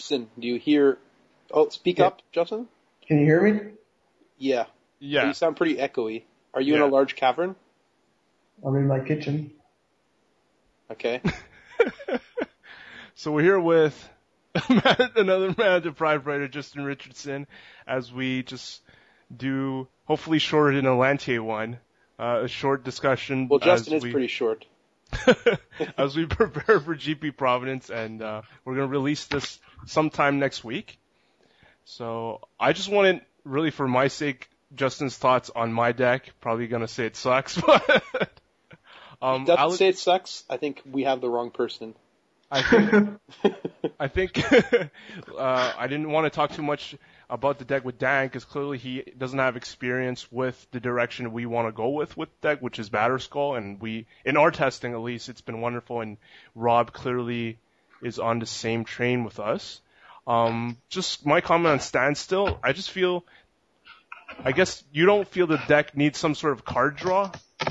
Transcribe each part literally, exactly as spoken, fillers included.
Richardson, do you hear... Oh, speak yeah. up, Justin? Can you hear me? Yeah. Yeah. But you sound pretty echoey. Are you yeah. in a large cavern? I'm in my kitchen. Okay. So we're here with another Man Deprived writer, Justin Richardson, as we just do, hopefully shorter than a Lantier one, uh, a short discussion. Well, Justin is we... pretty short. as we prepare for G P Providence, and uh, we're going to release this sometime next week. So I just wanted, really for my sake, Justin's thoughts on my deck. Probably going to say it sucks, but... um, he doesn't Alex, say it sucks. I think we have the wrong person. I think, I think uh, I didn't want to talk too much about the deck with Dan, because clearly he doesn't have experience with the direction we want to go with with the deck, which is Batterskull, and we, in our testing at least, it's been wonderful, and Rob clearly is on the same train with us. Um, just my comment on Standstill, I just feel, I guess you don't feel the deck needs some sort of card draw?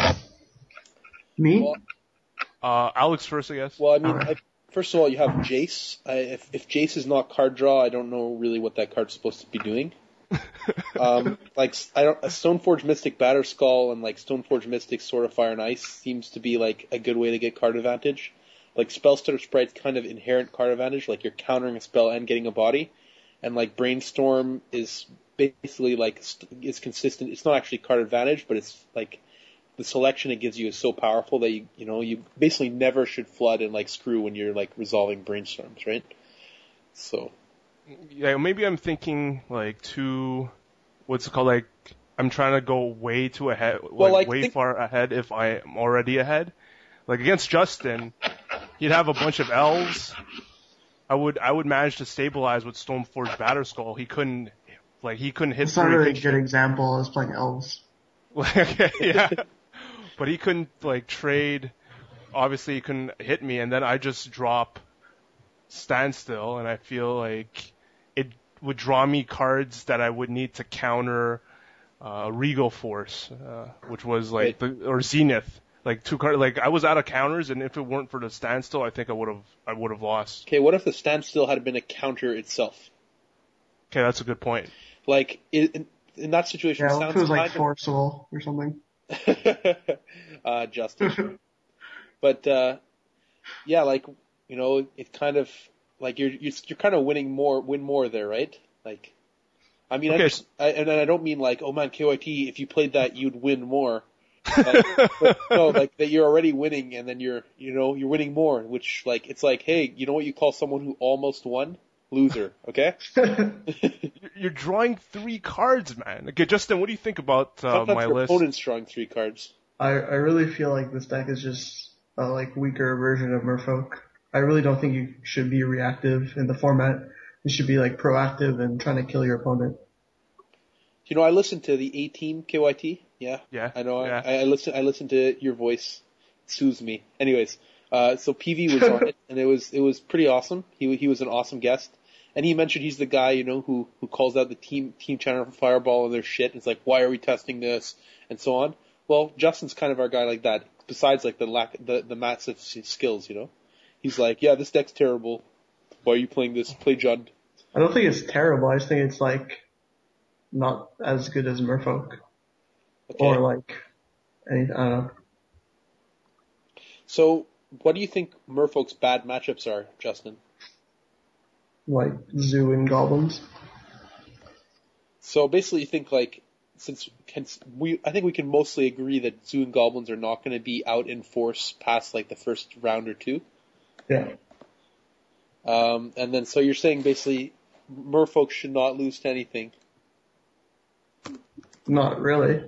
Me? Well, uh, Alex first, I guess. Well, I mean, I, first of all, you have Jace. I, if, if Jace is not card draw, I don't know really what that card's supposed to be doing. um, like I don't, a Stoneforge Mystic Batterskull and like Stoneforge Mystic Sword of Fire and Ice seems to be like a good way to get card advantage. Like Spellstutter Sprite's kind of inherent card advantage, like you're countering a spell and getting a body, and like Brainstorm is basically like is consistent. It's not actually card advantage, but it's like the selection it gives you is so powerful that you you know you basically never should flood and like screw when you're like resolving Brainstorms, right? So. Yeah, maybe I'm thinking like too, what's it called? Like I'm trying to go way too ahead, well, like, like way think... far ahead if I am already ahead. Like against Justin, he'd have a bunch of elves. I would I would manage to stabilize with Stoneforge Batterskull. He couldn't, like he couldn't hit. It's not really a good example as playing elves. Like yeah, but he couldn't like trade. Obviously, he couldn't hit me, and then I just drop Standstill, and I feel like it would draw me cards that I would need to counter uh, Regal Force, uh, which was like the, or Zenith, like two cards. Like I was out of counters, and if it weren't for the Standstill, I think I would have I would have lost. Okay, what if the Standstill had been a counter itself? Okay, that's a good point. Like in, in that situation, yeah, it sounds it was like kind Forcible or something. uh, Justin, but uh, yeah, like. You know, it's kind of like you're you're, you're kind of winning more, win more there, right? Like, I mean, okay. I just, I, and I don't mean like, oh man, K Y T, if you played that, you'd win more. Like, but, no, like that you're already winning, and then you're, you know, you're winning more. Which, like, it's like, hey, you know what you call someone who almost won? Loser. Okay. You're drawing three cards, man. Okay, Justin, what do you think about uh, Sometimes my your list? opponent's drawing three cards. I I really feel like this deck is just a like weaker version of Merfolk. I really don't think you should be reactive in the format. You should be like proactive and trying to kill your opponent. You know, I listened to the A-Team K Y T. Yeah. Yeah. I know. Yeah. I, I listen. I listened to your voice. It soothes me. Anyways, uh, so P V was on it, and it was it was pretty awesome. He he was an awesome guest, and he mentioned he's the guy you know who who calls out the team team channel for Fireball and their shit. It's like, why are we testing this and so on. Well, Justin's kind of our guy like that. Besides like the lack the the massive skills, you know. He's like, yeah, this deck's terrible. Why are you playing this? Play Jund. I don't think it's terrible. I just think it's like not as good as Merfolk. Okay. Or like, any, I don't know. So, what do you think Merfolk's bad matchups are, Justin? Like Zoo and Goblins. So basically, you think like since can, we, I think we can mostly agree that Zoo and Goblins are not going to be out in force past like the first round or two. Yeah. Um, and then, so you're saying basically, Merfolk should not lose to anything. Not really.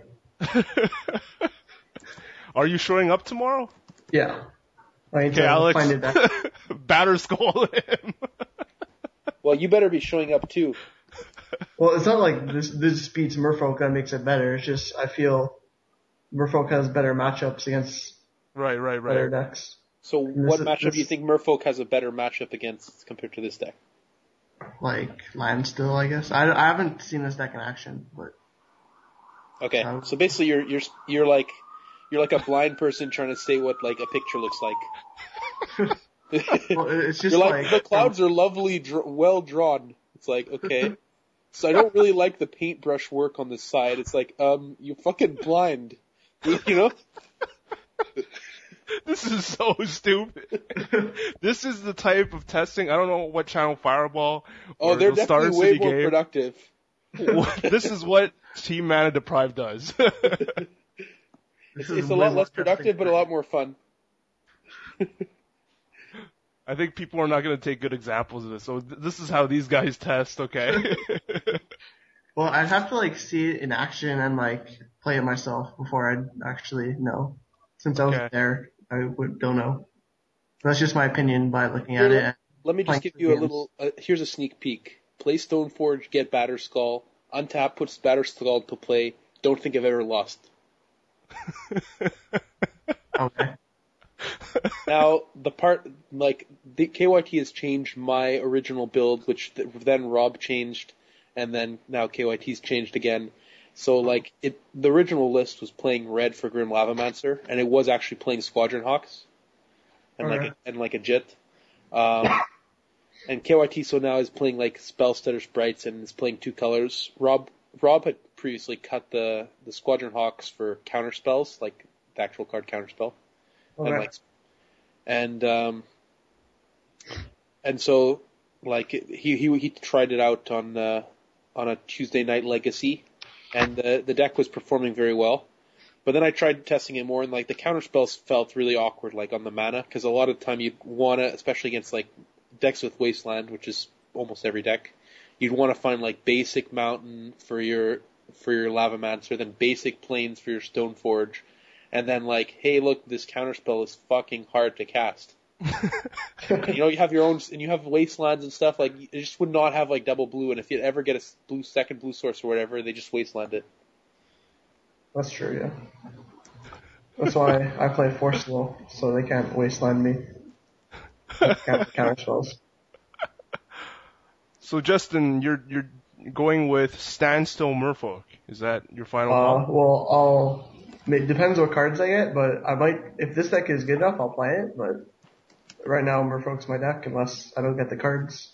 Are you showing up tomorrow? Yeah. I need Okay, to Alex. find it back. Batterskull him. Well, you better be showing up too. Well, it's not like this, this beats Merfolk that makes it better. It's just, I feel Merfolk has better matchups against Right, right, right. better decks. So, what is- matchup this- do you think Merfolk has a better matchup against compared to this deck? Like, Landstill, I guess. I, I haven't seen this deck in action, but... Okay, Um, so basically, you're you're you're like you're like a blind person trying to say what like a picture looks like. Well, it's just You're like, like the clouds are lovely, dr- well drawn. It's like, okay. So I don't really like the paintbrush work on this side. It's like, um, you fucking blind. You know? This is so stupid. This is the type of testing. I don't know what channel Fireball or Oh, they're the Star definitely way City more game. productive. This is what Team Mana Deprived does. It's, it's a lot less productive, but a lot more fun. I think people are not going to take good examples of this. So th- this is how these guys test, okay? Well, I'd have to like see it in action and like play it myself before I'd actually know. Since I Okay. wasn't there, I would don't know. That's just my opinion by looking at it. Let me just playing give the you a games. little, uh, here's a sneak peek. Play Stoneforge, get Batterskull. Untap puts Batterskull to play. Don't think I've ever lost. Okay. Now, the part, like, the K Y T has changed my original build, which th- then Rob changed, and then now K Y T's changed again. So, like, it, the original list was playing red for Grim Lavamancer, and it was actually playing Squadron Hawks, and like, Okay. a, and like a Jit. Um, and K Y T so now is playing like Spellstutter Sprites and is playing two colors. Rob, Rob had previously cut the, the Squadron Hawks for counter spells, like the actual card counter spell. Okay. And like, and um, and so like he he he tried it out on uh, on a Tuesday Night Legacy, and the the deck was performing very well. But then I tried testing it more, and like the counter spells felt really awkward, like on the mana, because a lot of the time you'd wanna, especially against like decks with Wasteland, which is almost every deck, you'd want to find like basic Mountain for your for your Lavamancer, then basic Plains for your Stoneforge. And then like, hey, look, this counterspell is fucking hard to cast. You know, you have your own, and you have wastelands and stuff. Like, you just would not have like double blue. And if you ever get a blue second blue source or whatever, they just wasteland it. That's true, yeah. That's why I play Forcible, so they can't wasteland me. Counter, counter spells. So Justin, you're you're going with Standstill Merfolk. Is that your final Uh, call? well, I'll. It depends what cards I get, but I might. If this deck is good enough, I'll play it. But right now, Merfolk's my deck unless I don't get the cards.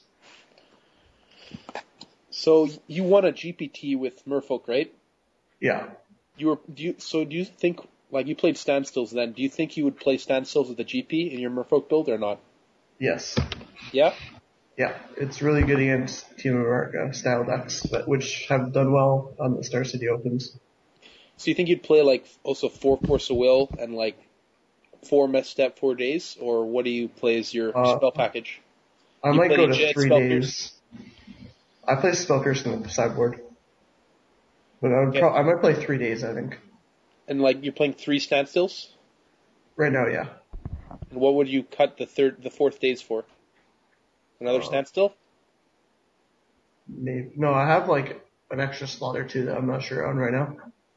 So you won a G P T with Merfolk, right? Yeah. You were. Do you? So do you think like you played standstills then? Do you think you would play standstills with a G P in your Merfolk build or not? Yes. Yeah. Yeah. It's really good against Team America style decks, but, which have done well on the Star City Opens. So you think you'd play like also four Force of Will and like four Misstep four days, or what do you play as your Uh, spell package? I You might play go to Jet, three Spell days. I play Spellcurse in the sideboard. But I would Okay. pro- I might play three days, I think. And like you're playing three standstills. Right now, yeah. And what would you cut the third, the fourth days for? Another Uh, standstill? Maybe. No, I have like an extra slot or two that I'm not sure on right now.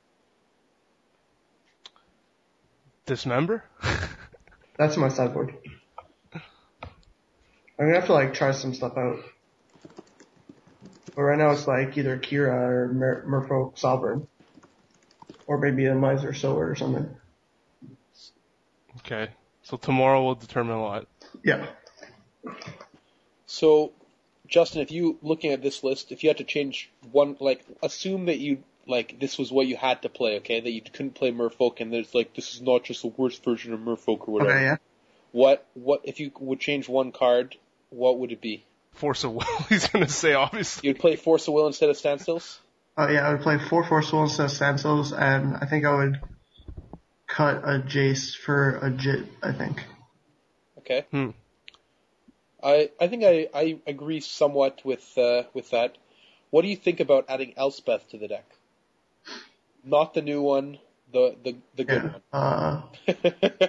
Dismember? That's my sideboard. I'm gonna have to like try some stuff out. But right now it's like either Kira or Mer- Merfolk Sovereign. Or maybe a Miser Sower or something. Okay. So tomorrow will determine a lot. Yeah. So, Justin, if you looking at this list, if you had to change one, like assume that you like this was what you had to play, okay? That you couldn't play Merfolk, and there's like this is not just the worst version of Merfolk or whatever. Okay, yeah. What what if you would change one card? What would it be? Force of Will, he's gonna say, obviously. You'd play Force of Will instead of Standstills? Oh yeah, I would play four Forceful instead of Standstills, and I think I would cut a Jace for a Jit, I think. Okay. Hmm. I I think I, I agree somewhat with uh, with that. What do you think about adding Elspeth to the deck? Not the new one, the the, the good Yeah. Uh, one.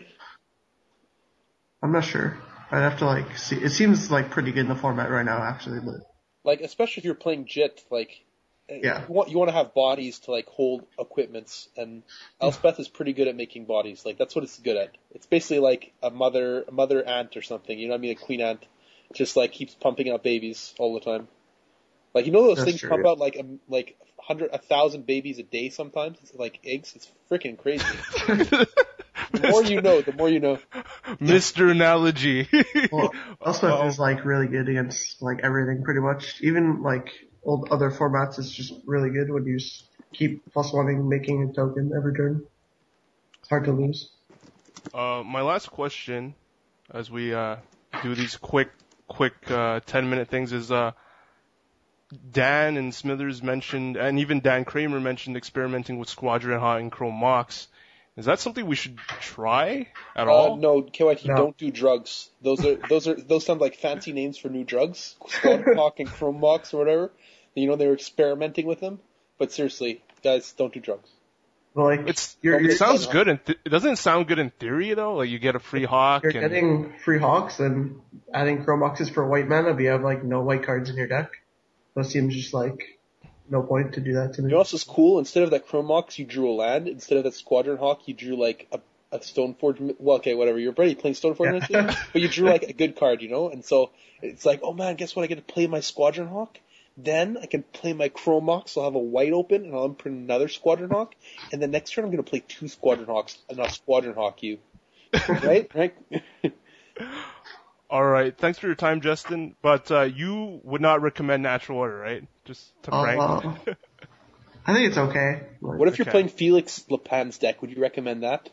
I'm not sure. I'd have to like see. It seems like pretty good in the format right now, actually, but Like, especially if you're playing Jit, like, Yeah. you want, you want to have bodies to, like, hold equipments, and Elspeth is pretty good at making bodies. Like, that's what it's good at. It's basically like a mother, a mother ant or something, you know what I mean? A queen ant. Just, like, keeps pumping out babies all the time. Like, you know those That's things true, pump yeah. out, like, a, like, hundred, a thousand babies a day sometimes? It's like eggs? It's freaking crazy. This more you know, the more you know. Mister Analogy. Well, Elspeth Uh-oh. is like really good against like everything pretty much. Even like old other formats, it's just really good when you s- keep plus one making a token every turn. It's hard to lose. Uh, my last question, as we uh, do these quick, quick uh, ten minute things, is uh, Dan and Smithers mentioned, and even Dan Kramer mentioned experimenting with Squadron Hot and Chrome Mox. Is that something we should try at Uh, all? no, K Y T, No. don't do drugs. Those are those are those sound like fancy names for new drugs, Squad Hawk and Chrome Mox or whatever. You know, they were experimenting with them. But seriously, guys, don't do drugs. But like It's, you're, it you're, sounds good. In th- it doesn't sound good in theory though. Like you get a free hawk. you're and getting free hawks and adding chrome boxes for white mana, but you have like no white cards in your deck. So it seems just like no point to do that to me. You know what else is cool? Instead of that Chrome Mox, you drew a land. Instead of that Squadron Hawk, you drew like a, a Stoneforge. mi- Well, okay, whatever. You're already playing Stoneforge, Yeah. Mystic, but you drew like a good card, you know. And so it's like, oh man, guess what? I get to play my Squadron Hawk. Then I can play my Chrome Mox. I'll have a white open, and I'll imprint another Squadron Hawk. And then next turn, I'm going to play two Squadron Hawks, and I'll Squadron Hawk you. Right? Right? All right. Thanks for your time, Justin. But uh, you would not recommend Natural Order, right? Just to prank. Uh, I think it's okay. Like, What if you're Okay. playing Felix Lepan's deck? Would you recommend that?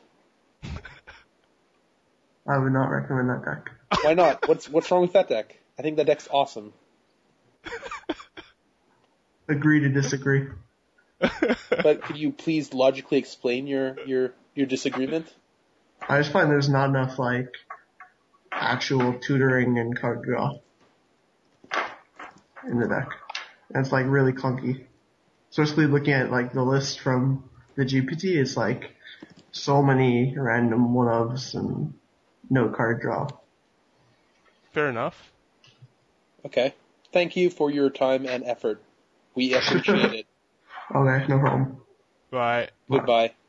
I would not recommend that deck. Why not? What's what's wrong with that deck? I think that deck's awesome. Agree to disagree. But could you please logically explain your your your disagreement? I just find there's not enough like actual tutoring and card draw in the deck. And it's like really clunky. Especially looking at like the list from the G P T, it's like so many random one-ofs and no card draw. Fair enough. Okay. Thank you for your time and effort. We appreciate it. Okay, no problem. Bye. Goodbye.